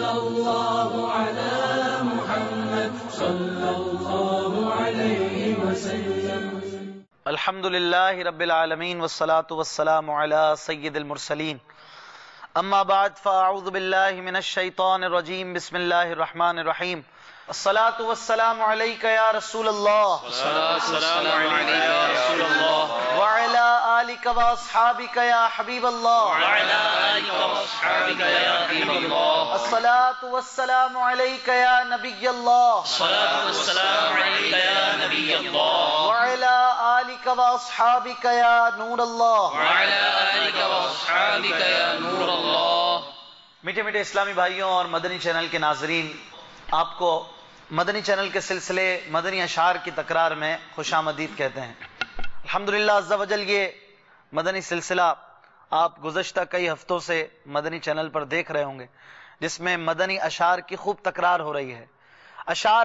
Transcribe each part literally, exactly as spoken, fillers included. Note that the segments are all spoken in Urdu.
الله على محمد صلى الله عليه وسلم. الحمد لله رب العالمين والصلاة والسلام على سيد المرسلين. اما بعد فاعوذ بالله من الشيطان الرجيم. بسم الله الرحمن الرحيم. الصلاة والسلام عليك يا رسول الله. الصلاة والسلام عليك يا رسول الله وعلى آلك واصحابك يا حبيب الله. وعلى آلك واصحابك يا حبيب الله. الصلاة والسلام عليك يا نبي الله. الصلاة والسلام عليك يا نبي الله. وعلى آلك واصحابك يا نور الله. وعلى آلك واصحابك يا نور الله. میٹھے میٹھے اسلامی بھائیوں اور مدنی چینل کے ناظرین، آپ کو مدنی چینل کے سلسلے مدنی اشعار کی تکرار میں خوش آمدید کہتے ہیں. الحمدللہ عز و جل یہ مدنی سلسلہ آپ گزشتہ کئی ہفتوں سے مدنی چینل پر دیکھ رہے ہوں گے، جس میں مدنی اشعار کی خوب تکرار ہو رہی ہے. اشعار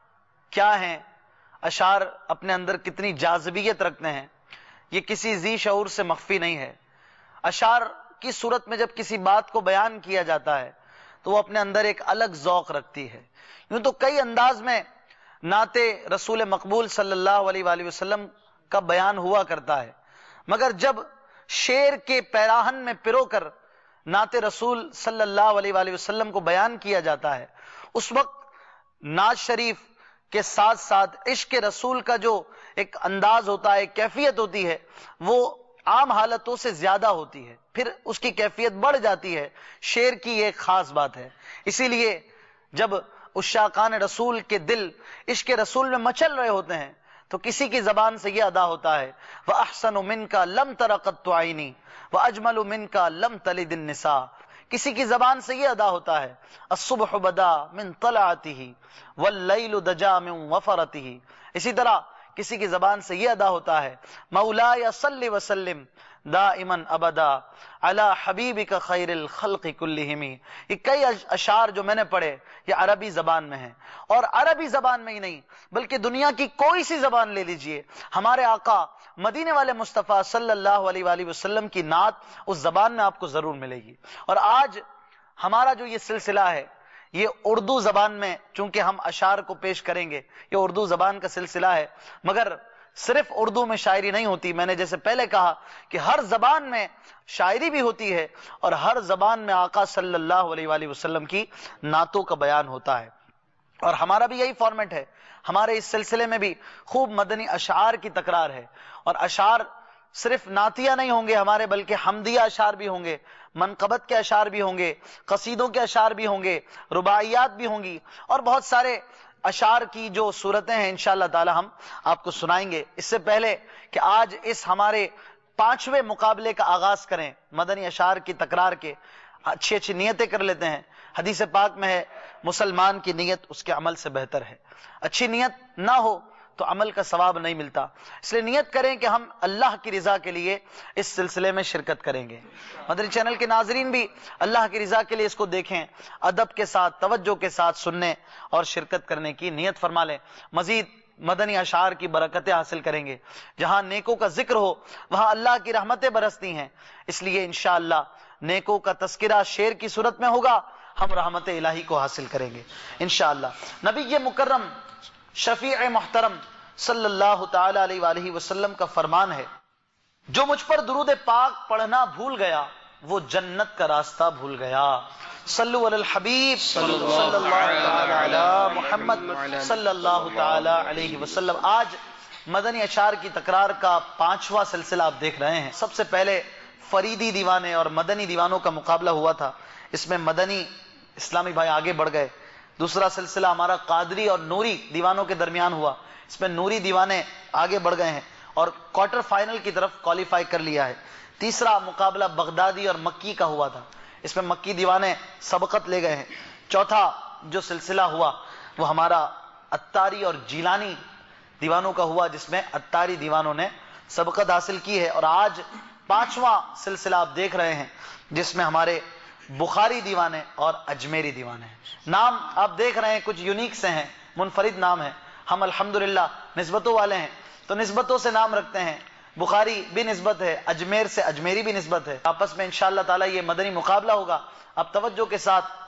کیا ہیں، اشعار اپنے اندر کتنی جاذبیت رکھتے ہیں، یہ کسی ذی شعور سے مخفی نہیں ہے. اشعار کی صورت میں جب کسی بات کو بیان کیا جاتا ہے تو وہ اپنے اندر ایک الگ ذوق رکھتی ہے. یوں تو کئی انداز میں نعت رسول مقبول صلی اللہ علیہ وآلہ وسلم کا بیان ہوا کرتا ہے، مگر جب شعر کے پیراہن میں پرو کر نعت رسول صلی اللہ علیہ وآلہ وسلم کو بیان کیا جاتا ہے، اس وقت نعت شریف کے ساتھ ساتھ عشق رسول کا جو ایک انداز ہوتا ہے، ایک کیفیت ہوتی ہے، وہ عام حالتوں سے زیادہ ہوتی ہے، پھر اس کی کیفیت بڑھ جاتی ہے. شعر کی ایک خاص بات ہے. اسی لیے جب عشاقان رسول کے دل عشق رسول میں مچل رہے ہوتے ہیں تو کسی کی زبان سے یہ ادا ہوتا ہے وَأَحْسَنُ مِنْكَ لَمْ تَرَ قَطُّ عَيْنِي وَأَجْمَلُ مِنْكَ لَمْ تَلِدِ النِّسَاءُ. کسی کی زبان سے یہ ادا ہوتا ہے الصبح بدا من طلعته واللیل دجا من وفرته. اسی طرح کسی کی زبان سے یہ ادا ہوتا ہے مولاي صل وسلم دائما ابدا علی حبیبک خیر الخلق کلہم. یہ کئی اشعار جو میں نے پڑھے یہ عربی زبان میں ہیں، اور عربی زبان میں ہی نہیں بلکہ دنیا کی کوئی سی زبان لے لیجئے، ہمارے آقا مدینے والے مصطفیٰ صلی اللہ علیہ وآلہ وسلم کی نعت اس زبان میں آپ کو ضرور ملے گی. اور آج ہمارا جو یہ سلسلہ ہے یہ اردو زبان میں، چونکہ ہم اشعار کو پیش کریں گے، یہ اردو زبان کا سلسلہ ہے، مگر صرف اردو میں شاعری نہیں ہوتی. میں نے جیسے پہلے کہا کہ ہر زبان میں شاعری بھی ہوتی ہے اور ہر زبان میں آقا صلی اللہ علیہ وآلہ وسلم کی نعتوں کا بیان ہوتا ہے. اور ہمارا بھی یہی فارمیٹ ہے. ہمارے اس سلسلے میں بھی خوب مدنی اشعار کی تکرار ہے، اور اشعار صرف نعتیہ نہیں ہوں گے ہمارے، بلکہ حمدیہ اشعار بھی ہوں گے، منقبت کے اشعار بھی ہوں گے، قصیدوں کے اشعار بھی ہوں گے، رباعیات بھی ہوں گی، اور بہت سارے اشعار کی جو صورتیں ہیں انشاءاللہ تعالی ہم آپ کو سنائیں گے. اس سے پہلے کہ آج اس ہمارے پانچویں مقابلے کا آغاز کریں مدنی اشعار کی تکرار کے، اچھی اچھی نیتیں کر لیتے ہیں. حدیث پاک میں ہے مسلمان کی نیت اس کے عمل سے بہتر ہے. اچھی نیت نہ ہو تو عمل کا ثواب نہیں ملتا، اس لیے نیت کریں کہ ہم اللہ کی رضا کے لیے اس سلسلے میں شرکت کریں گے. مدنی چینل کے ناظرین بھی اللہ کی رضا کے لیے اس کو دیکھیں، ادب کے ساتھ توجہ کے ساتھ سننے اور شرکت کرنے کی نیت فرما لیں. مزید مدنی اشعار کی برکتیں حاصل کریں گے. جہاں نیکوں کا ذکر ہو وہاں اللہ کی رحمتیں برستی ہیں، اس لیے انشاءاللہ نیکوں کا تذکرہ شعر کی صورت میں ہوگا، ہم رحمت الہی کو حاصل کریں گے انشاءاللہ. نبی مکرم شفیع محترم صلی اللہ تعالی علیہ وآلہ وسلم کا فرمان ہے جو مجھ پر درود پاک پڑھنا بھول گیا وہ جنت کا راستہ بھول گیا. صلو علی الحبیب صلی اللہ تعالی علی محمد صلی اللہ تعالی علیہ وسلم. آج مدنی اشعار کی تکرار کا پانچواں سلسلہ آپ دیکھ رہے ہیں. سب سے پہلے فریدی دیوانے اور مدنی دیوانوں کا مقابلہ ہوا تھا، اس میں مدنی اسلامی بھائی آگے بڑھ گئے. دوسرا سلسلہ ہمارا قادری اور نوری دیوانوں کے درمیان ہوا، اس میں نوری دیوانے آگے بڑھ گئے ہیں اور کوارٹر فائنل کی طرف کوالیفائی کر لیا ہے. تیسرا مقابلہ بغدادی اور مکی کا ہوا تھا، اس میں مکی دیوانے سبقت لے گئے ہیں. چوتھا جو سلسلہ ہوا وہ ہمارا اتاری اور جیلانی دیوانوں کا ہوا، جس میں اتاری دیوانوں نے سبقت حاصل کی ہے. اور آج پانچواں سلسلہ آپ دیکھ رہے ہیں جس میں ہمارے بخاری دیوانے اور اجمیری دیوانے ہیں. نام آپ دیکھ رہے ہیں کچھ یونیک سے ہیں، منفرد نام ہیں. ہم الحمدللہ نسبتوں والے ہیں تو نسبتوں سے نام رکھتے ہیں. بخاری بھی نسبت ہے، اجمیر سے اجمیری بھی نسبت ہے. آپس میں انشاءاللہ تعالی یہ مدنی مقابلہ ہوگا. آپ توجہ کے ساتھ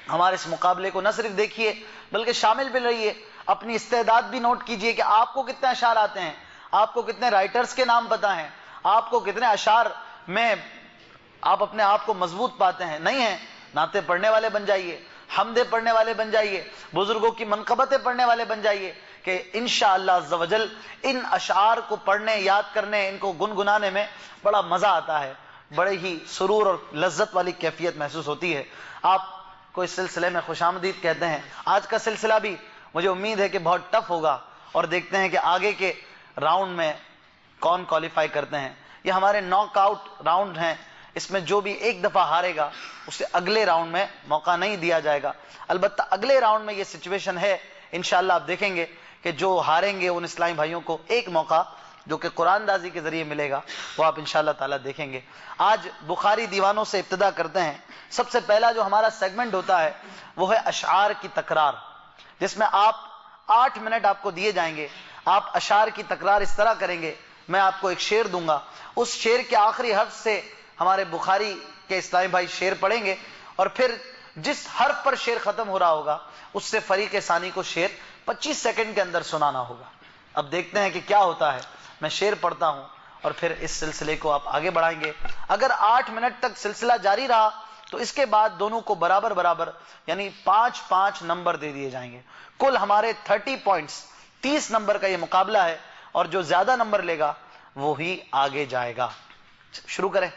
ہمارے اس مقابلے کو نہ صرف دیکھیے بلکہ شامل بھی رہیے، اپنی استعداد بھی نوٹ کیجئے کہ آپ کو کتنے اشعار آتے ہیں، آپ کو کتنے رائٹرز کے نام پتہ ہیں، آپ کو کتنے اشعار میں آپ اپنے آپ کو مضبوط پاتے ہیں۔ نہیں ہیں، نعتیں پڑھنے والے بن جائیے، حمدیں پڑھنے والے بن جائیے، بزرگوں کی منقبتیں پڑھنے والے بن جائیے کہ انشاءاللہ عز و جل ان اشعار کو پڑھنے، یاد کرنے، ان کو گنگنانے میں بڑا مزہ آتا ہے، بڑے ہی سرور اور لذت والی کیفیت محسوس ہوتی ہے۔ آپ کو اس سلسلے میں خوش آمدید کہتے ہیں۔ آج کا سلسلہ بھی مجھے امید ہے کہ بہت ٹف ہوگا، اور دیکھتے ہیں کہ آگے کے راؤنڈ میں کون کوالیفائی کرتے ہیں۔ یہ ہمارے ناک آؤٹ راؤنڈ ہیں، اس میں جو بھی ایک دفعہ ہارے گا اسے اگلے راؤنڈ میں موقع نہیں دیا جائے گا۔ البتہ اگلے راؤنڈ میں یہ سچویشن ہے، انشاءاللہ آپ دیکھیں گے کہ جو ہاریں گے ان اسلامی بھائیوں کو ایک موقع جو کہ قرآن دازی کے ذریعے ملے گا، وہ آپ انشاءاللہ تعالیٰ دیکھیں گے۔ آج بخاری دیوانوں سے ابتدا کرتے ہیں۔ سب سے پہلا جو ہمارا سیگمنٹ ہوتا ہے وہ ہے اشعار کی تکرار، جس میں آپ آٹھ منٹ آپ کو دیے جائیں گے، آپ اشعار کی تکرار اس طرح کریں گے، میں آپ کو ایک شعر دوں گا، اس شعر کے آخری حرف سے ہمارے بخاری کے اسلامی بھائی شعر پڑھیں گے، اور پھر جس حرف پر شعر ختم ہو رہا ہوگا اس سے فریق ثانی کو شعر پچیس سیکنڈ کے اندر سنانا ہوگا۔ اب دیکھتے ہیں کہ کیا ہوتا ہے۔ میں شعر پڑھتا ہوں اور پھر اس سلسلے کو آپ آگے بڑھائیں گے۔ اگر آٹھ منٹ تک سلسلہ جاری رہا تو اس کے بعد دونوں کو برابر برابر یعنی پانچ پانچ نمبر دے دیے جائیں گے۔ کل ہمارے تھرٹی پوائنٹس، تیس نمبر کا یہ مقابلہ ہے، اور جو زیادہ نمبر لے گا وہی آگے جائے گا۔ شروع کریں،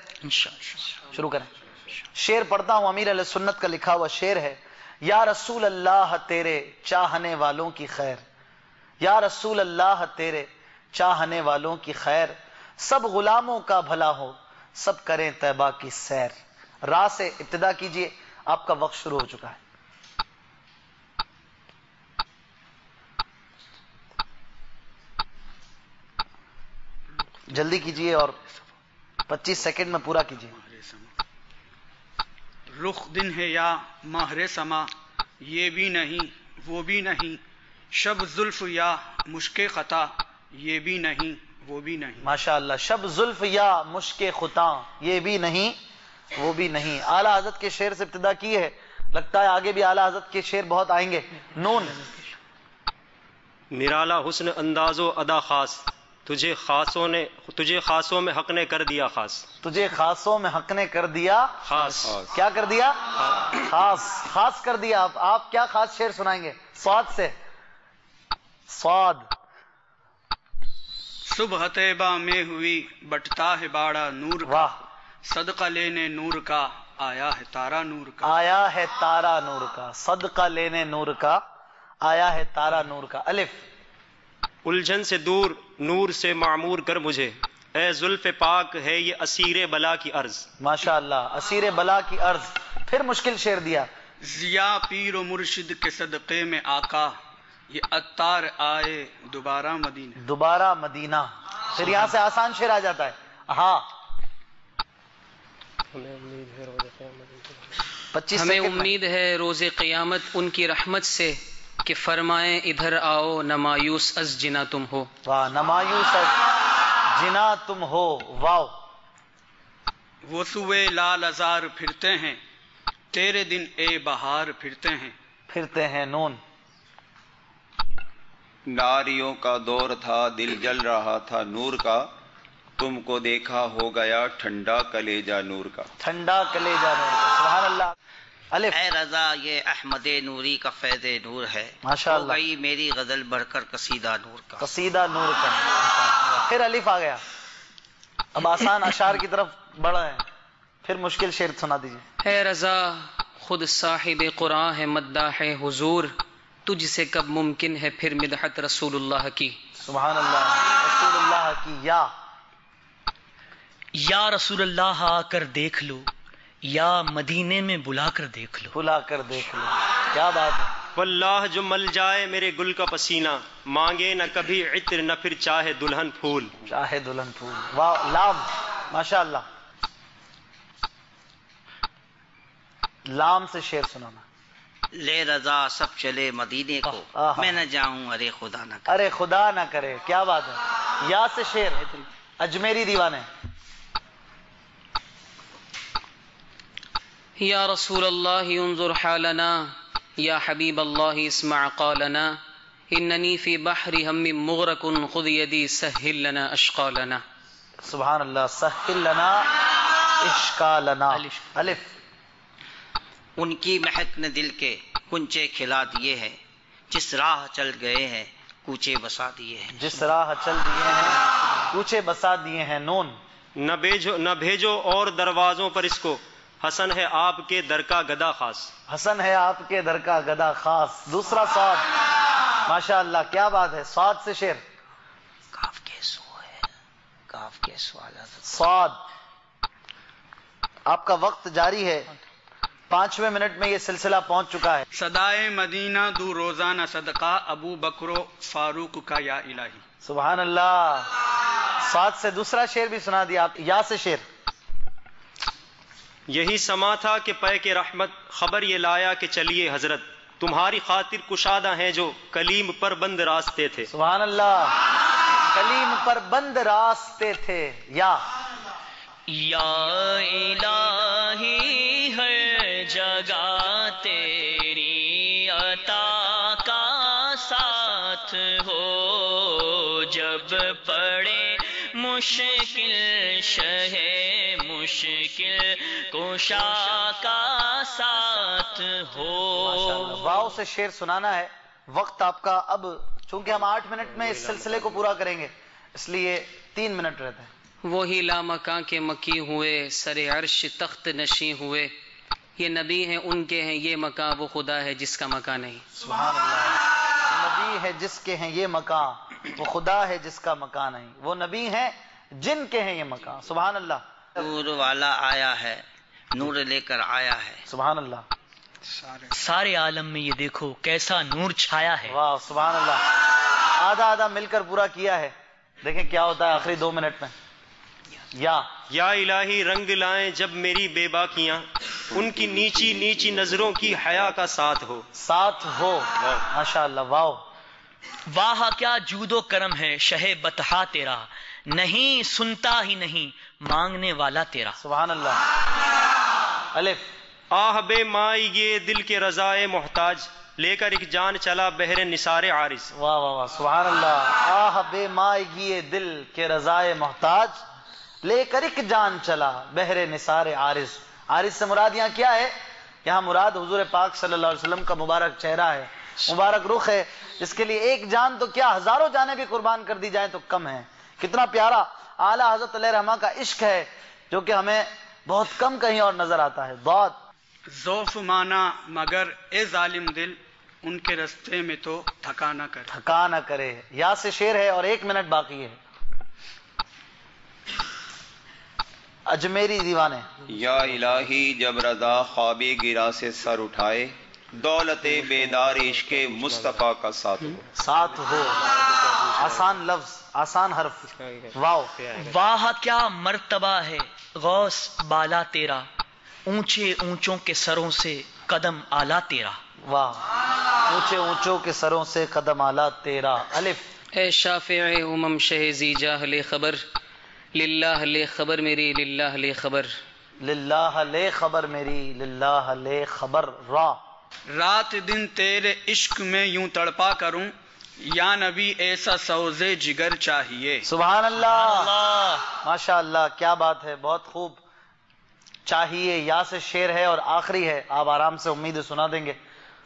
شروع کریں۔ شعر پڑھتا ہوں، امیر علیہ سنت کا لکھا ہوا شعر ہے۔ یا رسول اللہ تیرے چاہنے والوں کی خیر، یا رسول اللہ تیرے چاہنے والوں کی خیر، سب غلاموں کا بھلا ہو، سب کریں طیبہ کی سیر۔ را سے ابتدا کیجئے، آپ کا وقت شروع ہو چکا ہے۔ جلدی کیجئے اور پچیس سیکنڈ میں پورا کیجئے۔ رخ دن ہے یا ماہر سما، یہ بھی نہیں وہ بھی نہیں، شب زلف یا مشک خطا، یہ بھی نہیں وہ بھی نہیں۔ ماشاءاللہ، شب زلف یا مشک خطاں، یہ بھی نہیں وہ بھی نہیں۔ اعلیٰ حضرت کے شعر سے ابتدا کی ہے، لگتا ہے آگے بھی اعلیٰ حضرت کے شعر بہت آئیں گے۔ نون۔ نرالا حسن انداز و ادا خاص، تجھے خاصوں نے تجھے خاصوں میں حق نے کر دیا خاص، تجھے خاصوں میں حق نے کر دیا خاص۔ کیا کر دیا؟ خاص، خاص کر دیا۔ آپ آپ کیا خاص شعر سنائیں گے؟ صاد سے۔ صاد۔ صبح طیبہ میں ہوئی بٹتا ہے باڑا نور کا، واہ، صدقہ لینے نور کا آیا ہے تارا نور کا۔ آیا ہے تارا نور کا، صدقہ لینے نور کا آیا ہے تارا نور کا۔ الف۔ الجھن سے دور نور سے معمور کر مجھے، اے زلف پاک ہے یہ اسیر بلا کی عرض۔ ماشاءاللہ، اسیر بلا کی عرض۔ پھر مشکل شعر دیا۔ ضیا پیر و مرشد کے صدقے میں آقا، یہ عطار آئے دوبارہ مدینہ۔ دوبارہ مدینہ۔ پھر یہاں سے آسان شعر آ جاتا ہے۔ ہاں، پچیس ہمیں سیکنڈ میں۔ امید ہے روز قیامت ان کی رحمت سے، کہ فرمائیں ادھر آؤ نہ مایوس از جنا تم ہو۔ واہ، نمایوس جنا تم ہو۔ واو۔ وہ سوئے لال ازار پھرتے ہیں، تیرے دن اے بہار پھرتے ہیں۔ پھرتے ہیں۔ نون۔ ناریوں کا دور تھا دل جل رہا تھا نور کا، تم کو دیکھا ہو گیا ٹھنڈا کلیجہ نور کا۔ ٹھنڈا کلیجہ نور کا۔ سبحان اللہ۔ الف۔ اے رضا یہ احمد نوری کا فیض نور ہے، ماشاءاللہ۔ ہو گئی میری غزل بڑھ کر قصیدہ نور کا۔ قصیدہ نور کا۔ پھر الف آ گیا۔ اب آسان اشعار کی طرف بڑھ رہے ہیں، پھر مشکل شعر سنا دیجیے۔ اے رضا خود صاحب قرآن ہے مداح حضور، تجھ سے کب ممکن ہے پھر مدحت رسول اللہ کی۔ سبحان اللہ۔ رسول اللہ کی۔ یا یا رسول اللہ آ کر دیکھ لو، یا مدینے میں بلا کر دیکھ لو۔ بلا کر دیکھ لو۔ کیا بات ہے۔ واللہ جو مل جائے میرے گل کا پسینہ، مانگے نہ کبھی عطر نہ پھر چاہے دلہن پھول۔ چاہے دلہن پھول۔ واہ، لام۔ ماشاءاللہ، لام سے شعر سنانا۔ لے رضا سب چلے مدینے کو، آہا۔ میں نہ جاؤں ارے خدا نہ کرے۔ ارے خدا نہ کرے۔ کیا بات ہے۔ یا سے شعر، اجمیری دیوانے۔ یا رسول اللہ انظر حالنا یا حبیب اللہ اسمع قالنا اننی فی بحر ہم مغرق خذ یدی سہل لنا اشقالنا. سبحان اللہ. سہل لنا اشکالنا. الف. ان کی مہک نے دل کے کنچے کھلا دیے ہیں، جس راہ چل گئے ہیں کوچے بسا دیے ہیں. جس راہ چل دیے ہیں کوچے بسا دیے ہیں. نون. نہ بھیجو نہ بھیجو اور دروازوں پر اس کو، حسن ہے آپ کے در کا گدا خاص. حسن ہے آپ کے در کا گدا خاص. دوسرا صاد. ماشاء اللہ کیا بات ہے. صاد سے شعر. کاف کے سو ہے، کاف کے سوالات. صاد. آپ کا وقت جاری ہے، پانچویں منٹ میں یہ سلسلہ پہنچ چکا ہے. صدائے مدینہ دو روزانہ صدقہ ابو بکر و فاروق کا یا الہی. سبحان اللہ. صاد سے دوسرا شعر بھی سنا دیا آپ. یا سے شعر. یہی سما تھا کہ پے کے رحمت، خبر یہ لایا کہ چلیے حضرت، تمہاری خاطر کشادہ ہیں جو کلیم پر بند راستے تھے. سبحان اللہ. کلیم پر بند راستے تھے. یا یا الہی ہر جگہ تیری عطا کا ساتھ ہو، جب پڑے مشکل شہ مشکل کوشا کا ساتھ ہو. واؤ سے شعر سنانا ہے. وقت آپ کا اب، چونکہ ہم آٹھ منٹ میں اس سلسلے کو پورا کریں گے اس لیے تین منٹ رہتے ہیں. وہی لامکاں کے مکی ہوئے، سر عرش تخت نشیں ہوئے، یہ نبی ہیں ان کے ہیں یہ مکان، وہ خدا ہے جس کا مکان نہیں. سبحان اللہ. وہ نبی ہے جس کے ہیں یہ مکان، وہ خدا ہے جس کا مکان نہیں. وہ نبی ہیں جن کے ہیں یہ مکان. سبحان اللہ. نور والا آیا ہے، نور لے کر آیا ہے. سبحان اللہ. سارے عالم میں یہ دیکھو کیسا نور چھایا ہے. واہ سبحان اللہ. آدھا آدھا مل کر پورا کیا ہے. دیکھیں کیا ہوتا ہے آخری دو منٹ میں. یا یا الہی رنگ لائیں جب میری بے باکیاں، ان کی نیچی نیچی نظروں کی حیا کا ساتھ ہو. ساتھ ہو. ماشاء اللہ. واو. واہ کیا جود و کرم ہے شہ بتہا تیرا، نہیں سنتا ہی نہیں مانگنے والا تیرا. سبحان اللہ. الف. آہ بے مائی یہ دل کے رضائے محتاج، لے کر ایک جان چلا بہر نثار عارض. واہ واہ واہ. سبحان اللہ. آہ بے مائگی دل کے رضائے محتاج، لے کر ایک جان چلا بہر نثار عارض. عارض سے مراد یہاں کیا ہے؟ یہاں مراد حضور پاک صلی اللہ علیہ وسلم کا مبارک چہرہ ہے، مبارک رخ ہے، جس کے لیے ایک جان تو کیا ہزاروں جانیں بھی قربان کر دی جائیں تو کم ہے. کتنا پیارا اعلیٰ حضرت علیہ رحمہ کا عشق ہے جو کہ ہمیں بہت کم کہیں اور نظر آتا ہے. بہت ذوف مانا مگر اے ظالم دل، ان کے رستے میں تو تھکا نہ کرے. تھکا نہ کرے. یا سے شعر ہے اور ایک منٹ باقی ہے. اجمیری دیوانے. یا الہی جب رضا خواب گرا سے سر اٹھائے، دولت بیدار عشق مصطفیٰ کا ساتھ ہو. ساتھ ہو. آسان لفظ، آسان حرف. واو. واہ کیا مرتبہ ہے غوث بالا تیرا، اونچے اونچوں کے سروں سے قدم آلہ تیرا. واہ. اونچے اونچوں کے سروں سے قدم آلہ تیرا. الف. اے شافع امم شہ ذی جاہ لے خبر، للہ لے خبر میری للہ لے خبر. للہ لے خبر میری للہ لے خبر. را. رات دن تیرے عشق میں یوں تڑپا کروں، یا نبی ایسا سوزے جگر چاہیے. سبحان اللہ. ماشاء اللہ کیا بات ہے. بہت خوب. چاہیے یا سے شعر ہے اور آخری ہے. آپ آرام سے امید سنا دیں گے.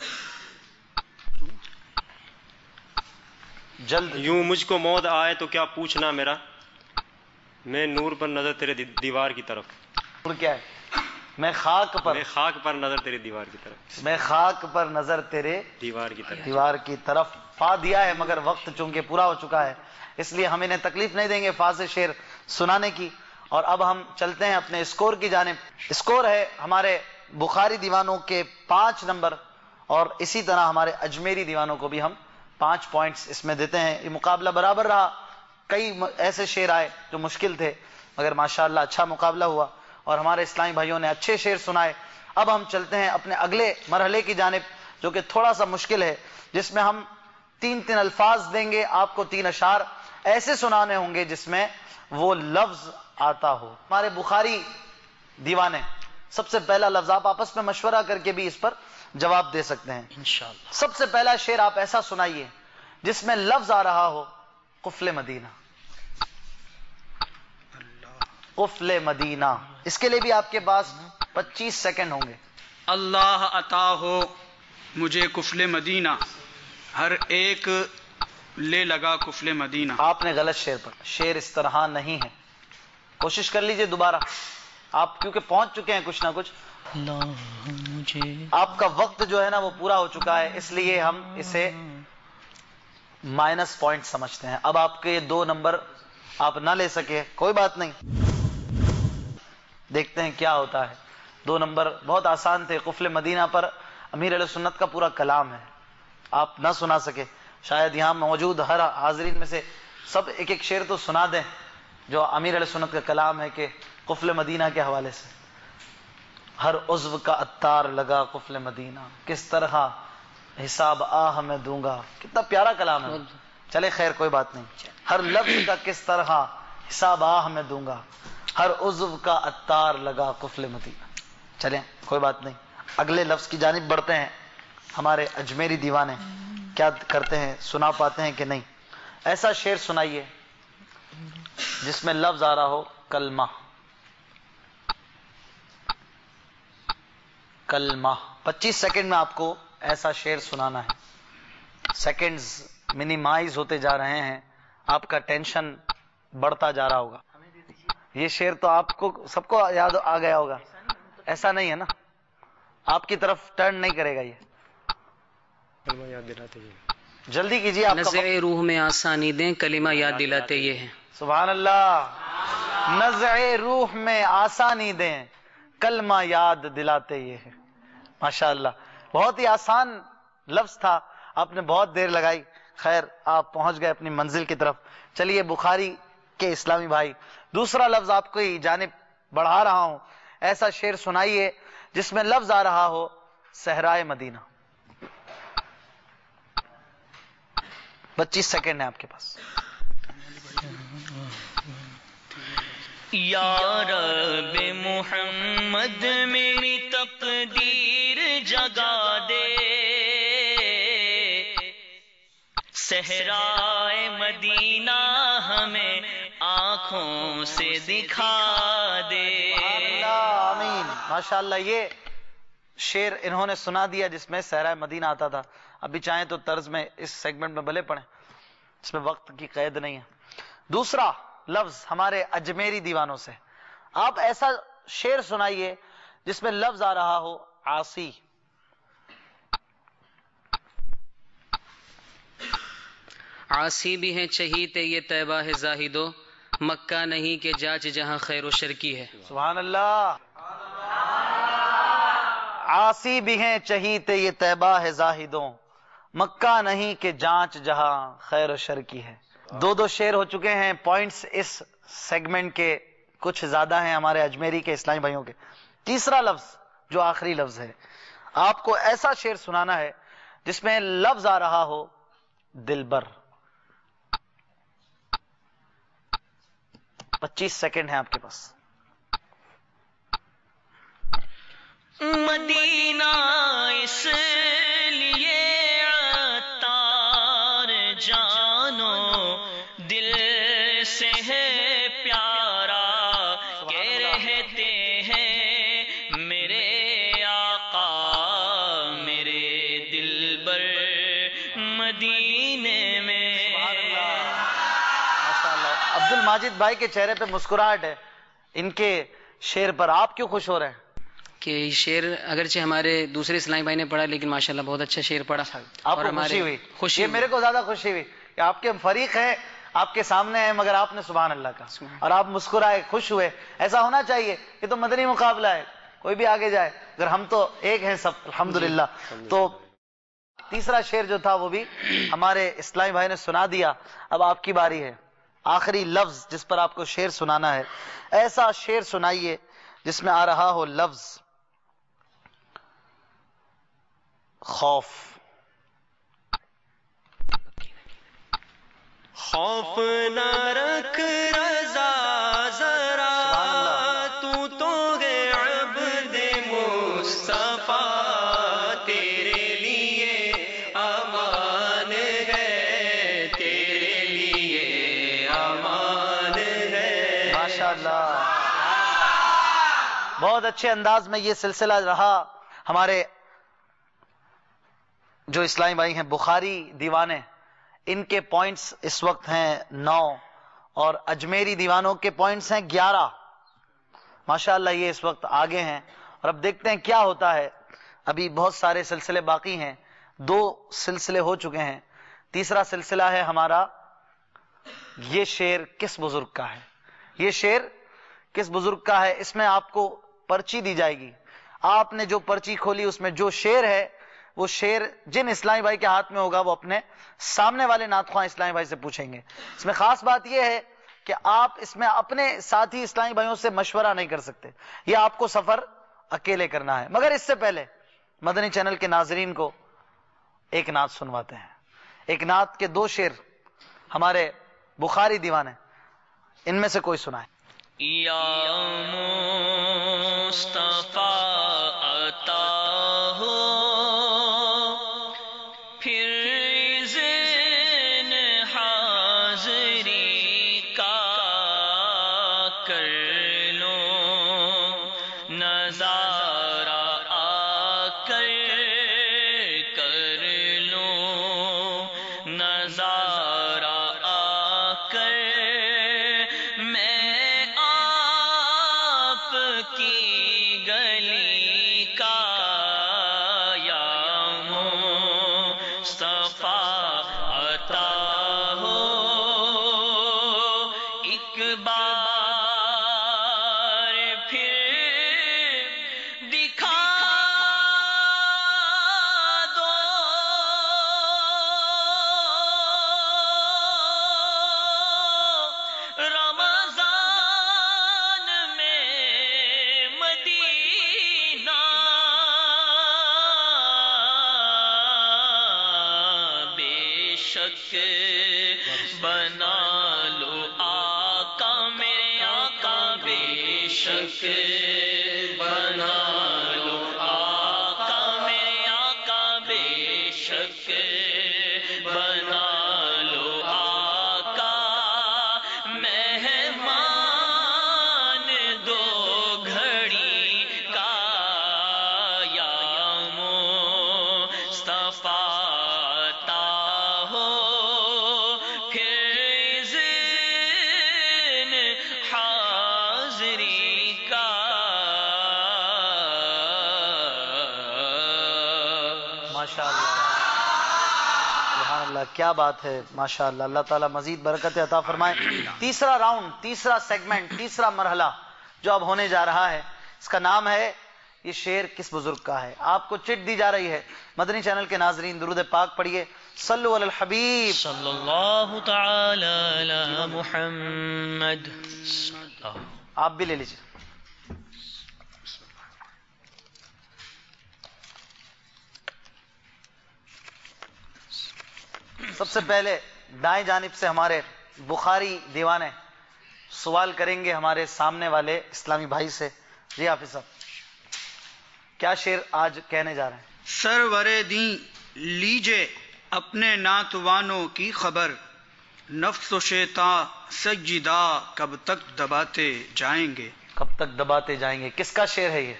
جلد. یوں مجھ کو موت آئے تو کیا پوچھنا میرا، میں نور پر نظر تیرے دیوار کی طرف. اور کیا ہے؟ میں خاک پر میں خاک پر نظر تیرے دیوار کی طرف. میں خاک پر نظر تیرے دیوار کی طرف. دیوار کی طرف. فا دیا ہے مگر وقت چونکہ پورا ہو چکا ہے اس لیے ہم انہیں تکلیف نہیں دیں گے فا سے شعر سنانے کی. اور اب ہم چلتے ہیں اپنے اسکور کی جانب. اسکور ہے ہمارے بخاری دیوانوں کے پانچ نمبر اور اسی طرح ہمارے اجمیری دیوانوں کو بھی ہم پانچ پوائنٹس اس میں دیتے ہیں. یہ مقابلہ برابر رہا. کئی ایسے شعر آئے جو مشکل تھے مگر ماشاءاللہ اچھا مقابلہ ہوا اور ہمارے اسلامی بھائیوں نے اچھے شعر سنائے. اب ہم چلتے ہیں اپنے اگلے مرحلے کی جانب جو کہ تھوڑا سا مشکل ہے، جس میں ہم تین تین الفاظ دیں گے آپ کو. تین اشعار ایسے سنانے ہوں گے جس میں وہ لفظ آتا ہو. ہمارے بخاری دیوانے سب سے پہلا لفظ آپ آپس میں مشورہ کر کے بھی اس پر جواب دے سکتے ہیں انشاءاللہ. سب سے پہلا شعر آپ ایسا سنائیے جس میں لفظ آ رہا ہو قفل مدینہ. قفل مدینہ، اس کے لیے بھی آپ کے پاس پچیس سیکنڈ ہوں گے. اللہ عطا ہو مجھے کفل مدینہ، ہر ایک لے لگا کفل مدینہ. آپ نے غلط شعر پڑھا، شعر اس طرح نہیں ہے. کوشش کر لیجئے دوبارہ، آپ کیونکہ پہنچ چکے ہیں کچھ نہ کچھ. آپ کا وقت جو ہے نا وہ پورا ہو چکا ہے، اس لیے ہم اسے مائنس پوائنٹ سمجھتے ہیں. اب آپ کے دو نمبر آپ نہ لے سکے، کوئی بات نہیں، دیکھتے ہیں کیا ہوتا ہے. دو نمبر بہت آسان تھے. قفل مدینہ پر امیر علیہ سنت کا پورا کلام ہے، آپ نہ سنا سکے. شاید یہاں موجود ہر حاضرین میں سے سب ایک ایک شعر تو سنا دیں جو امیر علیہ سنت کا کلام ہے کہ قفل مدینہ کے حوالے سے. ہر عضو کا عطار لگا قفل مدینہ، کس طرح حساب آہ میں دوں گا. کتنا پیارا کلام ہے. چلے خیر کوئی بات نہیں. ہر لفظ کا کس طرح حساب آہ میں دوں گا، ہر عضو کا عطار لگا قفل مدینہ. چلیں کوئی بات نہیں، اگلے لفظ کی جانب بڑھتے ہیں. ہمارے اجمیری دیوانے کیا کرتے ہیں، سنا پاتے ہیں کہ نہیں. ایسا شعر سنائیے جس میں لفظ آ رہا ہو کلمہ. کلمہ پچیس سیکنڈ میں آپ کو ایسا شعر سنانا ہے. سیکنڈز منیمائز ہوتے جا رہے ہیں، آپ کا ٹینشن بڑھتا جا رہا ہوگا. یہ شعر تو آپ کو سب کو یاد آ گیا ہوگا، ایسا نہیں ہے نا؟ آپ کی طرف ٹرن نہیں کرے گا. یہ جلدی کیجیے، آپ کا نزع روح میں آسانی دیں، کلمہ یاد دلاتے یہ ہیں. سبحان اللہ. نزع روح میں آسانی دیں، کلمہ یاد دلاتے یہ ہے. ماشاء اللہ، بہت ہی آسان لفظ تھا، آپ نے بہت دیر لگائی. خیر آپ پہنچ گئے اپنی منزل کی طرف. چلیے بخاری کے اسلامی بھائی، دوسرا لفظ آپ کو جانب بڑھا رہا ہوں. ایسا شعر سنائیے جس میں لفظ آ رہا ہو صحرائے مدینہ. پچیس سیکنڈ ہے آپ کے پاس. یا رب محمد میری تقدیر جگا دے، صحرائے مدینہ ہمیں آنکھوں سے دکھا دے. آمین. ماشاء اللہ، یہ شعر انہوں نے سنا دیا جس میں صحرائے مدینہ آتا تھا. ابھی چاہیں تو طرز میں اس سیگمنٹ میں بھلے پڑھیں، اس میں وقت کی قید نہیں ہے. دوسرا لفظ ہمارے اجمیری دیوانوں سے، آپ ایسا شعر سنائیے جس میں لفظ آ رہا ہو عاصی. عاصی بھی ہیں چہیتے یہ طیبہ ہے زاہدو، مکہ نہیں کہ جاچ جہاں خیر و شر کی ہے. سبحان اللہ. عاصی بھی ہیں چہیتے یہ طیبہ ہے زاہدوں، مکہ نہیں کہ جانچ جہاں خیر و شر کی ہے. دو دو شعر ہو چکے ہیں. پوائنٹس اس سیگمنٹ کے کچھ زیادہ ہیں ہمارے اجمیری کے اسلامی بھائیوں کے. تیسرا لفظ جو آخری لفظ ہے، آپ کو ایسا شعر سنانا ہے جس میں لفظ آ رہا ہو دلبر. پچیس سیکنڈ ہے آپ کے پاس. مدینہ اس لیے عطار جانو دل سے ہے پیارا، کہ رہتے ہیں میرے آقا میرے دلبر مدینے میں. عبد الماجد بھائی کے چہرے پہ مسکراہٹ ہے، ان کے شعر پر آپ کیوں خوش ہو رہے ہیں؟ کہ شعر اگرچہ ہمارے دوسرے اسلامی بھائی نے پڑھا لیکن ماشاءاللہ بہت اچھا شعر پڑھا. آپ کو خوشی ہوئی؟ خوشی یہ میرے کو زیادہ خوشی ہوئی کہ آپ کے فریق ہیں، آپ کے سامنے ہیں، مگر آپ نے سبحان اللہ کا اور آپ مسکرائے، خوش ہوئے. ایسا ہونا چاہیے. یہ تو مدنی مقابلہ ہے، کوئی بھی آگے جائے، اگر ہم تو ایک ہیں سب الحمدللہ. تو تیسرا شعر جو تھا وہ بھی ہمارے اسلامی بھائی نے سنا دیا. اب آپ کی باری ہے. آخری لفظ جس پر آپ کو شعر سنانا ہے، ایسا شعر سنائیے جس میں آ رہا ہو لفظ خوف. خوف نہ رکھ رضا ذرا، تو تو گے عبد ماشاءاللہ، بہت اچھے انداز میں یہ سلسلہ رہا. ہمارے جو اسلامی بھائی ہیں بخاری دیوانے، ان کے پوائنٹس اس وقت ہیں نو اور اجمیری دیوانوں کے پوائنٹس ہیں گیارہ. ماشاءاللہ یہ اس وقت آگے ہیں اور اب دیکھتے ہیں کیا ہوتا ہے. ابھی بہت سارے سلسلے باقی ہیں، دو سلسلے ہو چکے ہیں، تیسرا سلسلہ ہے ہمارا یہ شعر کس بزرگ کا ہے. یہ شعر کس بزرگ کا ہے، اس میں آپ کو پرچی دی جائے گی. آپ نے جو پرچی کھولی اس میں جو شعر ہے وہ شعر جن اسلامی بھائی کے ہاتھ میں ہوگا وہ اپنے سامنے والے نعت خواہ اسلامی بھائی سے پوچھیں گے. اس میں خاص بات یہ ہے کہ آپ اس میں اپنے ساتھی اسلامی بھائیوں سے مشورہ نہیں کر سکتے، یہ آپ کو سفر اکیلے کرنا ہے. مگر اس سے پہلے مدنی چینل کے ناظرین کو ایک نعت سنواتے ہیں. ایک نعت کے دو شعر ہمارے بخاری دیوانے، ان میں سے کوئی سنائے. یا مصطفیٰ عطا ہو پھر ذہن حاضری کا کر لو نظارہ آ کر کر لو نظارہ آ کر میں آپ کی گلی کا یا مصطفیٰ عطا ہو ایک بار پھر دکھا دو رمضان میں مدینہ بے شک بنا لو آقا میرے آقا بے شک بنا لو آقا میرے آقا بے شک بنا لو آقا مہمان دو گھڑی کا یا مصطفیٰ عطا ہو پھر ذہن حاضری کا. ماشاءاللہ سبحان اللہ، کیا بات ہے. ماشاءاللہ، اللہ تعالیٰ مزید برکت عطا فرمائے. تیسرا راؤنڈ، تیسرا سیگمنٹ، تیسرا مرحلہ جو اب ہونے جا رہا ہے، اس کا نام ہے یہ شعر کس بزرگ کا ہے. آپ کو چٹ دی جا رہی ہے. مدنی چینل کے ناظرین درود پاک پڑھیے، صلو علی الحبیب. صلی اللہ تعالی علی محمد. آپ بھی لے لیجیے. سب سے پہلے دائیں جانب سے ہمارے بخاری دیوانے سوال کریں گے ہمارے سامنے والے اسلامی بھائی سے. جی حافظ صاحب، کیا شعر آج کہنے جا رہے ہیں؟ سرور دیں لیجے اپنے ناتوانوں کی خبر نفس و شیطان سجدہ کب تک دباتے جائیں گے. کب تک دباتے جائیں گے، کس کا شعر ہے یہ؟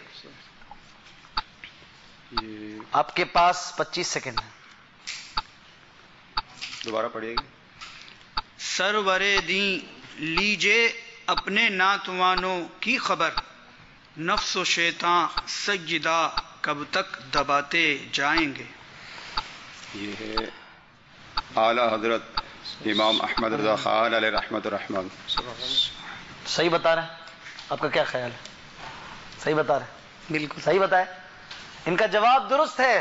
آپ کے پاس پچیس سیکنڈ ہے. دوبارہ پڑھیے گا. سرور دیں لیجے اپنے ناتوانوں کی خبر نفس و شیطان سجدہ کب تک دباتے جائیں گے. یہ ہے اعلیٰ حضرت امام احمد رضا خان علیہ رحمت الرحمن. صحیح بتا رہے ہیں؟ آپ کا کیا خیال ہے؟ صحیح بتا رہے ہیں؟ بالکل صحیح بتائے. ان کا جواب درست ہے.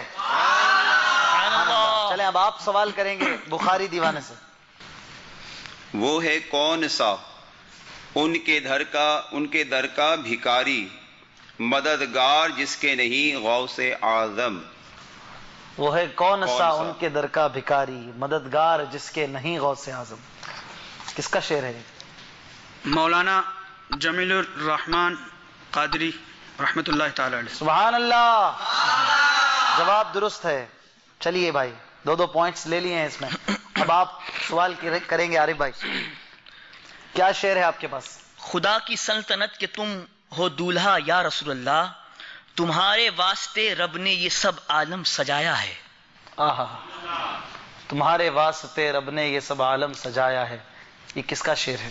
چلیں اب آپ سوال کریں گے بخاری دیوانے سے. وہ ہے کون سا ان کے در کا ان کے در کا بھکاری مددگار جس کے نہیں غوث اعظم. وہ ہے کون کون سا سا؟ ان کے در کا بھکاری مددگار جس کے نہیں غوث اعظم. کس کا شعر ہے؟ مولانا جمیل الرحمن قادری رحمت اللہ تعالی علیہ. سبحان اللہ، جواب درست ہے. چلیے بھائی، دو دو پوائنٹس لے لیے ہیں اس میں. اب آپ سوال کریں گے عارف بھائی. کیا شعر ہے آپ کے پاس؟ خدا کی سلطنت کہ تم ہو دولہا یا رسول اللہ، تمہارے واسطے رب نے یہ سب عالم سجایا ہے. آہا، تمہارے واسطے رب نے یہ سب عالم سجایا ہے. یہ کس کا شعر ہے؟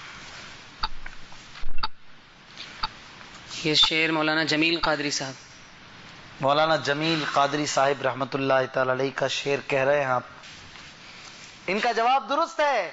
یہ شعر مولانا جمیل قادری صاحب. مولانا جمیل قادری صاحب رحمت اللہ تعالی علیہ کا شعر کہہ رہے ہیں آپ. ان کا جواب درست ہے.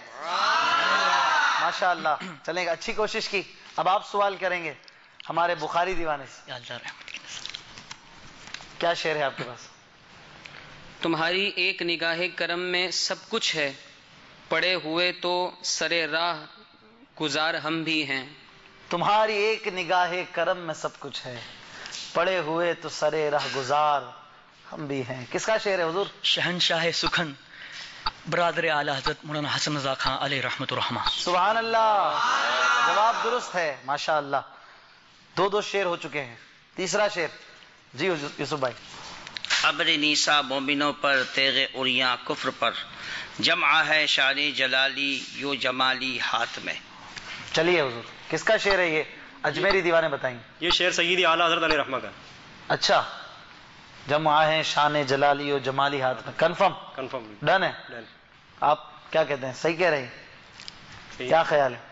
ماشاء اللہ. چلیں، اچھی کوشش کی. اب آپ سوال کریں گے ہمارے بخاری دیوانے سے. یا اللہ رحمت کی نظر. کیا شعر ہے آپ کے پاس؟ تمہاری ایک نگاہ کرم میں سب کچھ ہے، پڑے ہوئے تو سرے راہ گزار ہم بھی ہیں. تمہاری ایک نگاہ کرم میں سب کچھ ہے، پڑے ہوئے تو سرے راہ گزار ہم بھی ہیں. کس کا شعر ہے حضور؟ شہنشاہ سکھن برادر اعلی حضرت مولانا حسن رضا خان علیہ رحمت الرحمہ. سبحان اللہ. جواب درست ہے. ماشاء اللہ. دو دو شعر ہو چکے ہیں. تیسرا شعر جی یوسف بھائی. ابر نیسا مومنوں پر تیغ اریاں کفر پر، جمع ہے شان جلالی یو جمالی ہاتھ میں. چلیے حضور، کس کا شعر ہے یہ؟ اجمیری دیوانے بتائیں. یہ شعر سیدی اعلیٰ حضرت علیہ رحمہ کا. اچھا، جمع ہے شان جلالی و جمالی ہاتھ میں. کنفرم؟ کنفرم. ڈن ہے. ڈن. آپ کیا کہتے ہیں؟ صحیح کہہ رہے ہیں؟ صحیح. کیا خیال ہے؟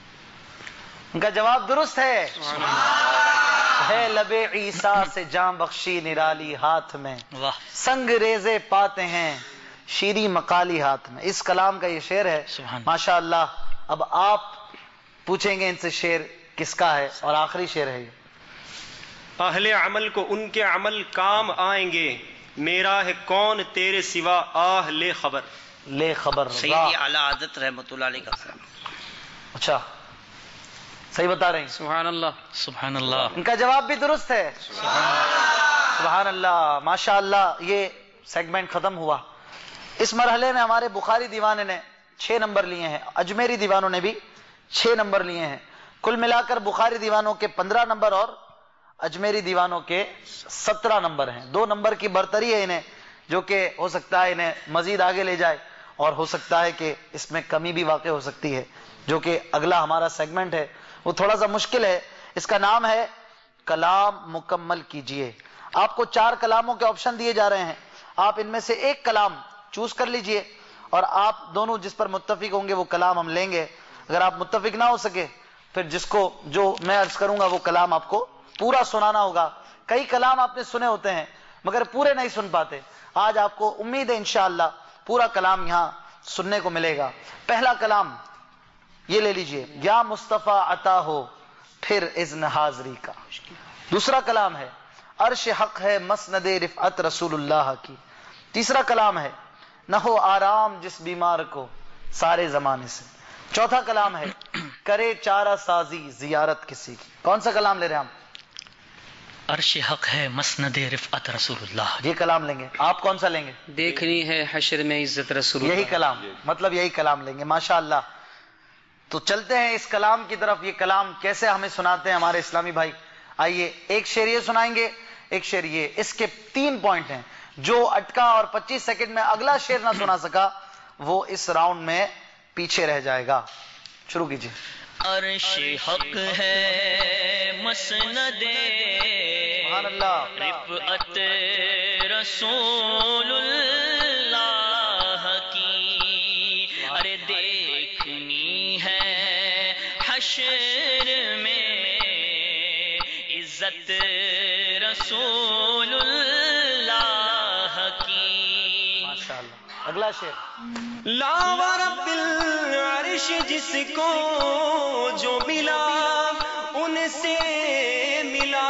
ان کا جواب درست ہے. ہے لب عیسیٰ سے جاں بخشی نرالی ہاتھ میں، واہ. سنگ ریزے پاتے ہیں شیریں مقالی ہاتھ میں. اس کلام کا یہ شعر ہے. سبحان. ماشاء اللہ. اب آپ پوچھیں گے ان سے شعر کس کا ہے، اور آخری شعر ہے یہ. اہل عمل کو ان کے عمل کام آئیں گے، میرا ہے کون تیرے سوا آہ لے خبر. لے خبر. سیدی اعلیٰ حضرت رحمۃ اللہ علیہ کا کلام. اچھا، صحیح بتا رہے ہیں. سبحان اللہ. سبحان اللہ. ان کا جواب بھی درست ہے. سبحان اللہ. ماشاء اللہ. یہ سیگمنٹ ختم ہوا. اس مرحلے میں ہمارے بخاری دیوانے نے چھ نمبر لیے ہیں، اجمیری دیوانوں نے بھی چھ نمبر لیے ہیں. کل ملا کر بخاری دیوانوں کے پندرہ نمبر اور اجمیری دیوانوں کے سترہ نمبر ہیں. دو نمبر کی برتری ہے انہیں، جو کہ ہو سکتا ہے انہیں مزید آگے لے جائے، اور ہو سکتا ہے کہ اس میں کمی بھی واقع ہو سکتی ہے. جو کہ اگلا ہمارا سیگمنٹ ہے وہ تھوڑا سا مشکل ہے. اس کا نام ہے کلام مکمل کیجئے. آپ کو چار کلاموں کے آپشن دیے جا رہے ہیں. آپ ان میں سے ایک کلام چوز کر لیجئے، اور آپ دونوں جس پر متفق ہوں گے وہ کلام ہم لیں گے. اگر آپ متفق نہ ہو سکے پھر جس کو جو میں عرض کروں گا وہ کلام آپ کو پورا سنانا ہوگا. کئی کلام آپ نے سنے ہوتے ہیں مگر پورے نہیں سن پاتے. آج آپ کو امید ہے انشاءاللہ پورا کلام یہاں سننے کو ملے گا. پہلا کلام یہ لے لیجئے، یا مصطفیٰ عطا ہو پھر اذن حاضری کا. دوسرا کلام ہے عرش حق ہے مسند رفعت رسول اللہ کی. تیسرا کلام ہے نہ ہو آرام جس بیمار کو سارے زمانے سے. چوتھا کلام ہے کرے چارہ سازی زیارت کسی کی. کون سا کلام لے رہے ہیں ہم؟ عرش حق ہے مسند رفعت رسول اللہ. یہ کلام لیں گے. آپ کون سا لیں گے؟ دیکھنی ہے حشر میں عزت رسول اللہ. یہی کلام، مطلب یہی کلام لیں گے. ماشاء اللہ. تو چلتے ہیں اس کلام کی طرف. یہ کلام کیسے ہمیں سناتے ہیں ہمارے اسلامی بھائی. آئیے ایک شعر یہ سنائیں گے، ایک شعر یہ. اس کے تین پوائنٹ ہیں. جو اٹکا اور پچیس سیکنڈ میں اگلا شعر نہ سنا سکا وہ اس راؤنڈ میں پیچھے رہ جائے گا. شروع کیجیے. عرش حق ہے مسند سبحان اللہ. رفعت رسول اللہ کی، ارے دیکھنی ہے حشر میں عزت رسول اللہ کی. ماشاء اللہ. اگلا شعر. لا ورب العرش جس کو جو ملا ان سے ملا،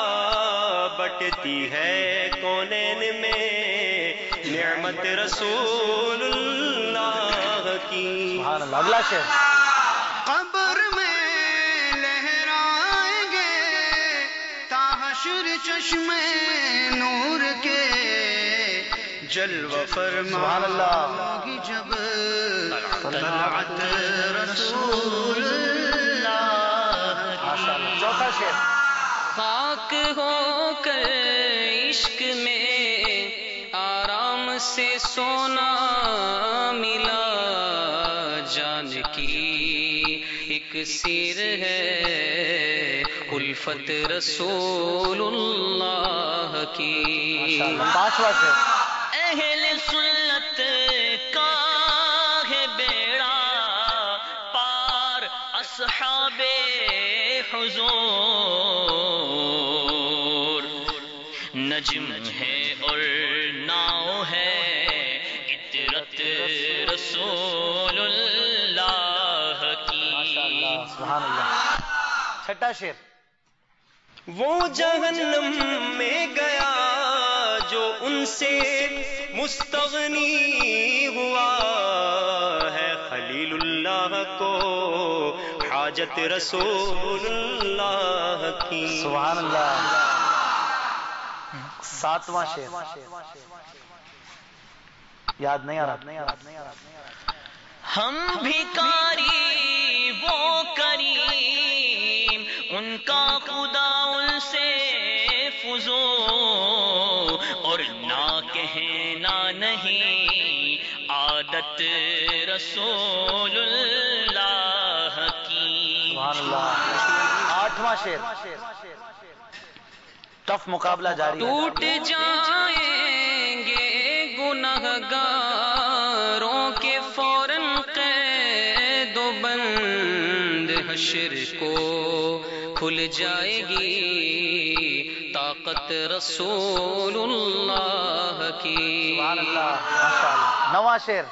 بٹتی ہے کونین میں نعمت رسول اللہ کی. سبحان اللہ. اگلا شعر. قبر میں لہرائیں گے تا حشر چشمے نور کے، جلوہ فرما سبحان اللہ. ہوگی جب طلعت رسول اللہ. ماشاء اللہ. چوتھا شعر. خاک ہو کر عشق میں آرام سے سونا ملا، جان کی ایک اکسیر ہے الفت رسول اللہ کی. پانچواں سے اہل سنت کا ہے بیڑا پار اصحاب حضور نجم ہے اور ناؤ ہے عطرت رسول اللہ کی. سبحان اللہ. چھٹا شعر. وہ جہنم میں گیا جو ان سے مستغنی ہوا ہے خلیل اللہ کو حاجت رسول اللہ کی. سبحان اللہ. ساتواں شعر یاد نہیں آ رہا. ہم بھکاری وہ کریم ان کا خدا ان سے فزو اور نہ کہنا نہیں عادت رسول اللہ کی. سبحان اللہ. آٹھواں شعر. ٹف مقابلہ جاری ہے. ٹوٹ جائیں گے گنہگاروں کے فوراً قید و بند حشر کو کھل جائے گی طاقت رسول اللہ کی. سبحان اللہ. ماشاءاللہ. نواں شعر.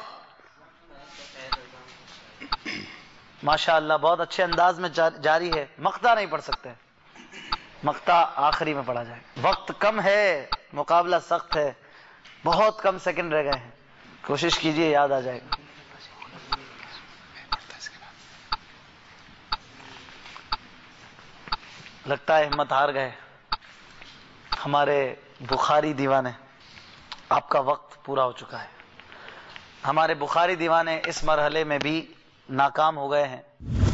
ماشاءاللہ بہت اچھے انداز میں جاری ہے. مقطع نہیں پڑھ سکتے, مقطع آخری میں پڑھا جائے. وقت کم ہے, مقابلہ سخت ہے, بہت کم سیکنڈ رہ گئے ہیں, کوشش کیجئے یاد آ جائے گا. لگتا ہے ہمت ہار گئے ہمارے بخاری دیوانے. آپ کا وقت پورا ہو چکا ہے. ہمارے بخاری دیوانے اس مرحلے میں بھی ناکام ہو گئے ہیں.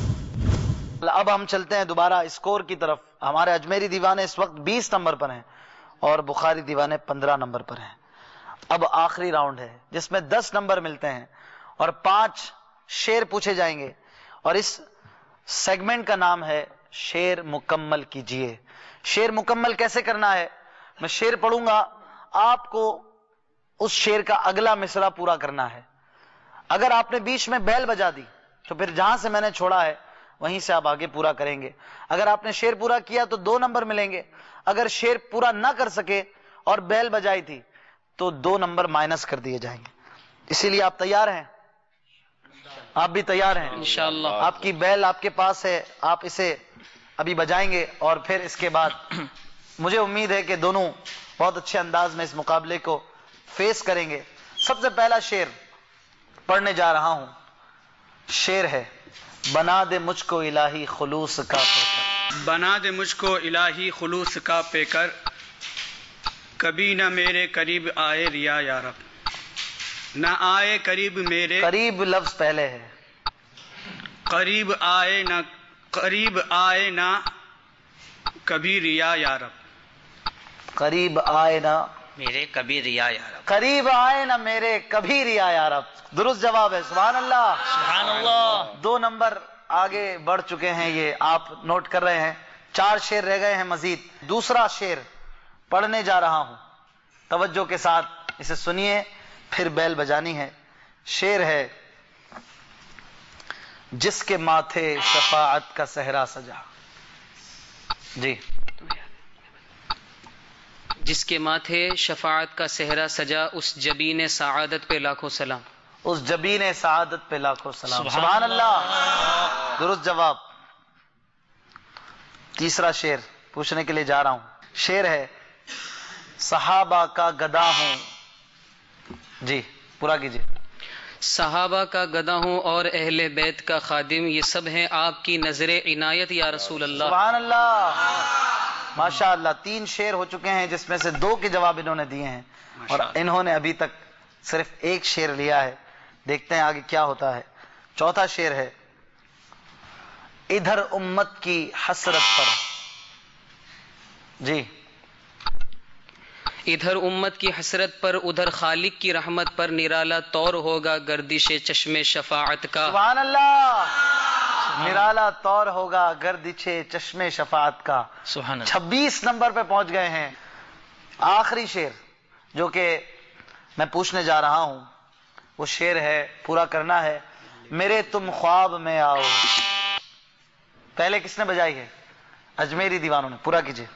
اب ہم چلتے ہیں دوبارہ اسکور کی طرف. ہمارے اجمیری دیوانے اس وقت بیس نمبر پر ہیں اور بخاری دیوانے پندرہ نمبر پر ہیں. اب آخری راؤنڈ ہے جس میں دس نمبر ملتے ہیں اور پانچ شعر پوچھے جائیں گے, اور اس سیگمنٹ کا نام ہے شعر مکمل کیجئے. شعر مکمل کیسے کرنا ہے؟ میں شعر پڑھوں گا, آپ کو اس شعر کا اگلا مصرع پورا کرنا ہے. اگر آپ نے بیچ میں بیل بجا دی تو پھر جہاں سے میں نے چھوڑا ہے وہیں سے آپ آگے پورا کریں گے. اگر آپ نے شعر پورا کیا تو دو نمبر ملیں گے. اگر شعر پورا نہ کر سکے اور بیل بجائی تھی تو دو نمبر مائنس کر دیے جائیں گے. اسی لیے آپ تیار ہیں؟ آپ بھی تیار ہیں انشاءاللہ. آپ کی بیل آپ کے پاس ہے, آپ اسے ابھی بجائیں گے اور پھر اس کے بعد مجھے امید ہے کہ دونوں بہت اچھے انداز میں اس مقابلے کو فیس کریں گے. سب سے پہلا شعر پڑھنے جا رہا ہوں. شعر ہے بنا دے مجھ کو الہی خلوص کا پیکر. بنا دے مجھ کو الہی خلوص کا پیکر کبھی نہ میرے قریب آئے ریا یارب نہ آئے قریب میرے. قریب لفظ پہلے ہے. قریب آئے نہ قریب آئے نہ کبھی ریا یارب. قریب آئے نہ میرے کبھی ریا یارب. قریب آئے نہ میرے کبھی ریا یارب. درست جواب ہے. سبحان اللہ. سبحان اللہ. دو نمبر آگے بڑھ چکے ہیں, یہ آپ نوٹ کر رہے ہیں. چار شعر رہ گئے ہیں مزید. دوسرا شعر پڑھنے جا رہا ہوں, توجہ کے ساتھ اسے سنیے, پھر بیل بجانی ہے. شعر ہے جس کے ماتھے شفاعت کا صحرا سجا. جی. جس کے ماتھے شفاعت کا صحرا سجا اس جبین سعادت پہ لاکھوں سلام. اس جبین سعادت پہ لاکھوں سلام. سبحان اللہ. درست جواب. تیسرا شعر پوچھنے کے لیے جا رہا ہوں. شعر ہے صحابہ کا گدا ہوں. جی پورا کیجیے. صحابہ کا گدا ہوں اور اہل بیت کا خادم, یہ سب ہیں آپ کی نظر عنایت یا رسول اللہ. سبحان اللہ. ماشاء اللہ. تین شعر ہو چکے ہیں جس میں سے دو کے جواب انہوں نے دیے ہیں اور انہوں نے ابھی تک صرف ایک شعر لیا ہے. دیکھتے ہیں آگے کیا ہوتا ہے. چوتھا شعر ہے ادھر امت کی حسرت پر. جی. ادھر امت کی حسرت پر ادھر خالق کی رحمت پر نرالا طور ہوگا گردش چشم شفاعت کا. سبحان اللہ. نرالا طور ہوگا گردشے چشمے شفاعت کا. سبحان اللہ. چھبیس نمبر پہ پہنچ گئے ہیں. آخری شعر جو کہ میں پوچھنے جا رہا ہوں وہ شعر ہے, پورا کرنا ہے. میرے تم خواب میں آؤ. پہلے کس نے بجائی ہے؟ اجمیری دیوانوں نے. پورا کیجئے.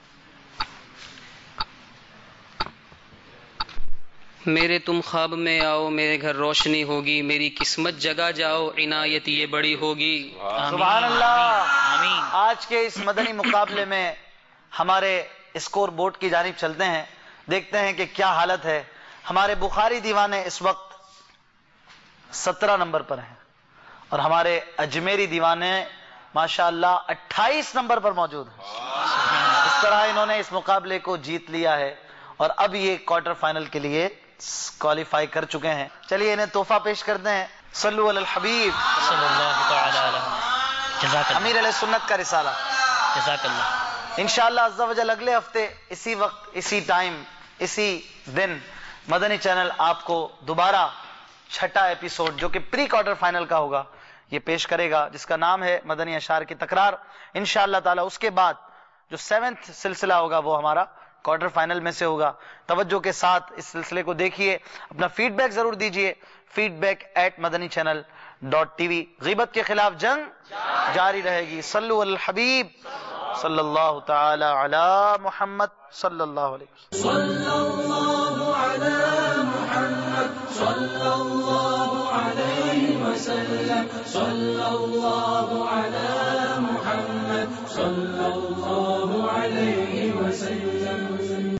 میرے تم خواب میں آؤ, میرے گھر روشنی ہوگی, میری قسمت جگا جاؤ, عنایت یہ بڑی ہوگی. سبحان اللہ. آج کے اس مدنی مقابلے میں ہمارے اسکور بورڈ کی جانب چلتے ہیں, دیکھتے ہیں کہ کیا حالت ہے. ہمارے بخاری دیوانے اس وقت سترہ نمبر پر ہیں اور ہمارے اجمیری دیوانے ماشاءاللہ اٹھائیس نمبر پر موجود ہیں. اس طرح انہوں نے اس مقابلے کو جیت لیا ہے اور اب یہ کوارٹر فائنل کے لیے کوالیفائی کر چکے ہیں. چلیے انہیں تحفہ پیش کرتے ہیں. صلو علی الحبیب صلی اللہ تعالی علیہ. جزاک اللہ. امیر علیہ سنت کا رسالہ. جزاک اللہ. انشاءاللہ عز و جل اگلے ہفتے اسی وقت اسی ٹائم اسی دن مدنی چینل آپ کو دوبارہ چھٹا ایپیسوڈ جو کہ پری کوارٹر فائنل کا ہوگا یہ پیش کرے گا, جس کا نام ہے مدنی اشعار کی تکرار. انشاءاللہ تعالی اس کے بعد جو سیونتھ سلسلہ ہوگا وہ ہمارا کوارٹر فائنل میں سے ہوگا. توجہ کے ساتھ اس سلسلے کو دیکھیے, اپنا فیڈ بیک ضرور دیجیے. Feedback at Madani channel dot T V. غیبت کے خلاف جنگ جاری رہے گی. صلو علی الحبیب صلی اللہ تعالی علی محمد صلی اللہ علیہ وسلم. صلى الله على محمد صلى الله عليه وسلم. صلى الله على محمد صلى الله عليه